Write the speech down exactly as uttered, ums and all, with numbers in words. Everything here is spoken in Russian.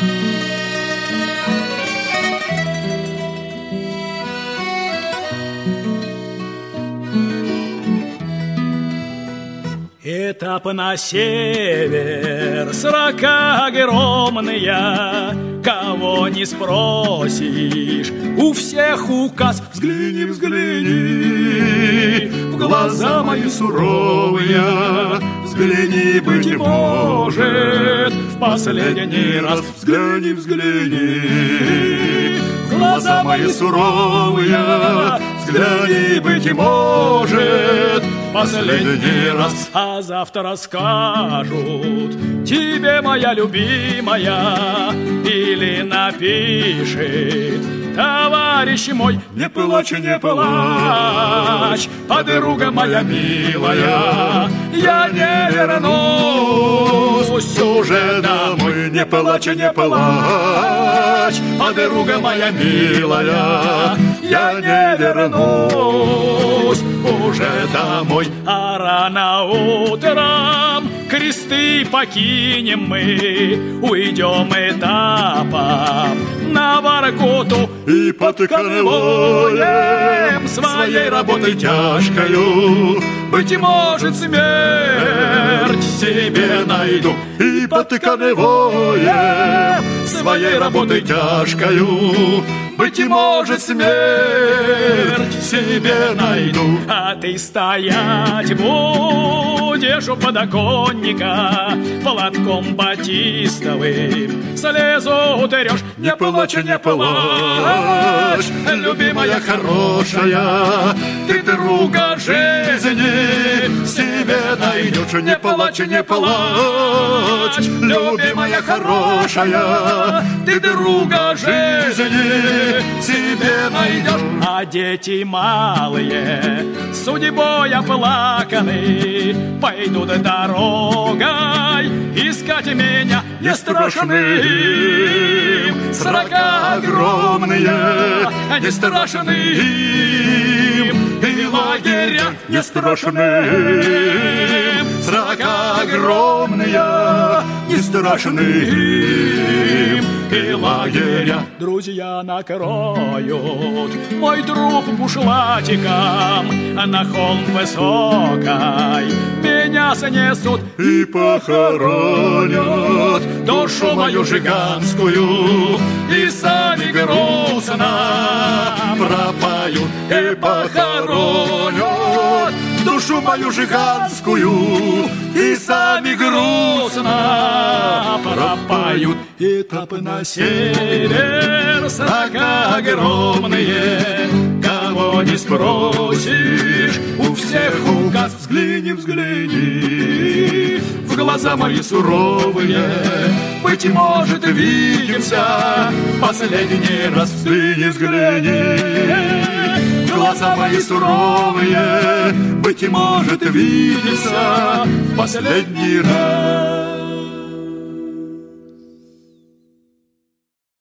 Этап на север, срока огромная, кого не спросишь, у всех указ. Взгляни, взгляни в глаза мои суровые, взгляни, быть может, в последний раз. Взгляни, взгляни в глаза мои суровые, взгляни, быть может, последний раз. А завтра скажут тебе, моя любимая, или напишет товарищ мой: не плачь, не плачь, подруга моя милая, я не вернусь уже домой. Не плачь, не плачь, подруга моя милая, я не вернусь уже домой. А рано утром кресты покинем мы, уйдем этапом на Воркуту и под конвоем своей работой тяжкою, быть может, смерть себе найду. И под конвоем своей работой тяжкою, быть может, смерть себе найду. А ты стоять будешь у подоконника, платком батистовым слезу утрешь. Не плачь, не плачь, любимая хорошая, ты друга жизни себе найдешь. Не плачь, не плачь, любимая хорошая, ты друга жизни себе найдешь. А дети малые, судьбой оплаканы, пойдут дорогой искать меня. Не страшны им срока огромные, не страшны им и лагеря. Не страшны им срока огромные, не страшны им и лагеря. Друзья накроют мой труп бушлатиком, на холм высокой меня снесут и похоронят душу мою жиганскую, и сами грустно пропоют и похоронят душу мою жиганскую, и сами грустно пропоют. Этап на север, срока огромные, кого не спросишь, у всех указ. Взгляни, взгляни в глаза мои суровые, быть может, видимся в последний раз. Взгляни, взгляни в глаза мои суровые, быть может, видимся в последний раз.